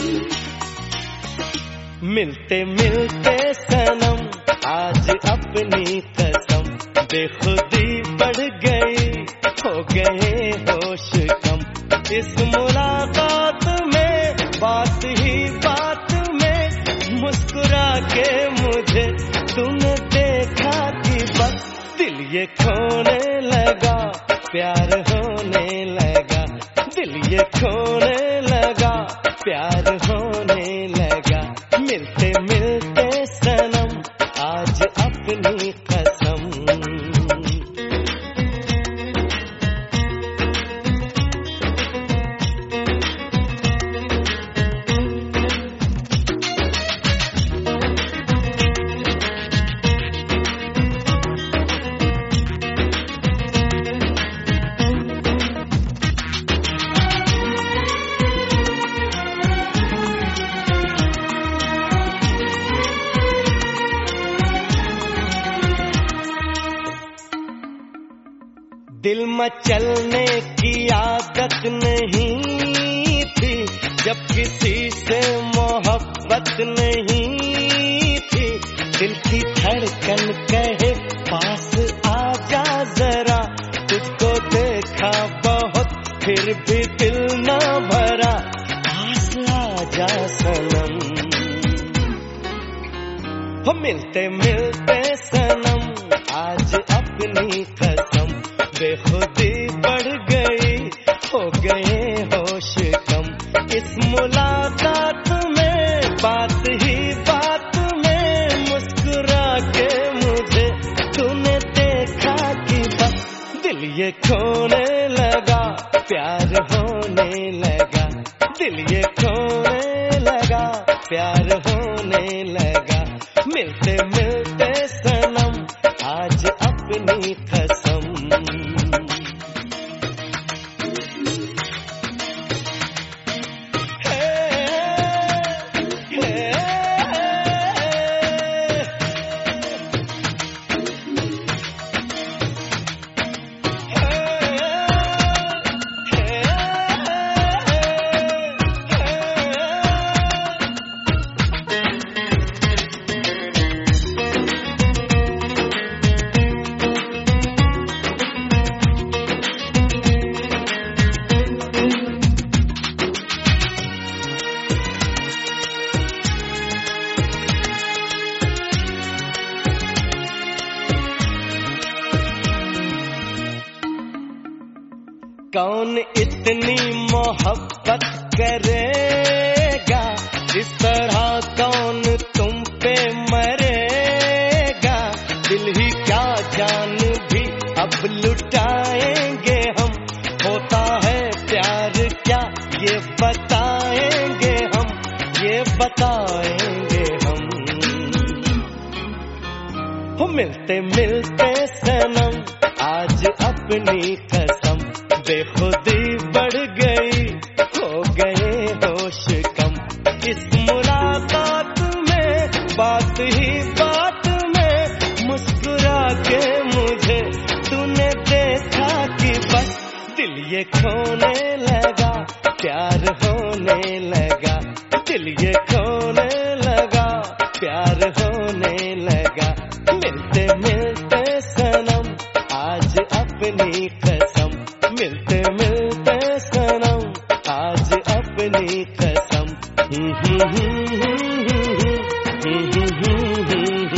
मिलते मिलते सनम आज अपनी कसम, बेखुदी बढ़ गई, हो गए होश कम। इस मुलाकात में बात ही बात में मुस्कुरा के मुझे तूने देखा कि बस दिल ये खोने लगा, प्यार होने लगा, दिल ये खोने लगा, प्यार होने लगा। मिलते मिलते सनम आज अपनी कसम। दिल मचलने की आदत नहीं थी, जब किसी से मोहब्बत नहीं थी। दिल की धड़कन कहे पास आजा जरा, तुझको देखा बहुत फिर भी दिल न भरा, पास आजा सनम। हो मिलते मिलते सनम आज अपनी कसम, बेखुदी बढ़ गई, हो गए होश कम। इस मुलाकात में बात ही बात में मुस्कुरा के मुझे तूने देखा कि बस दिल ये खोने लगा, प्यार होने लगा, दिल ये खोने लगा, प्यार होने लगा। मिलते मिलते सनम आज अपनी कसम। कौन इतनी मोहब्बत करेगा, इस तरह कौन तुम पे मरेगा। दिल ही क्या जान भी अब लुटाएंगे हम, होता है प्यार क्या ये बताएंगे हम, ये बताएंगे हम। हो मिलते मिलते सनम आज अपनी कसम, बेखुदी बढ़ गई, हो गए होश कम। इस मुलाकात में बात ही बात में मुस्कुरा के मुझे तूने देखा कि बस दिल ये खोने लगा, प्यार होने लगा, दिल ये खोने लगा, प्यार होने लगा। मिलते मिलते सनम आज अपनी कसम, मिलते मिलते सनम आज अपनी कसम।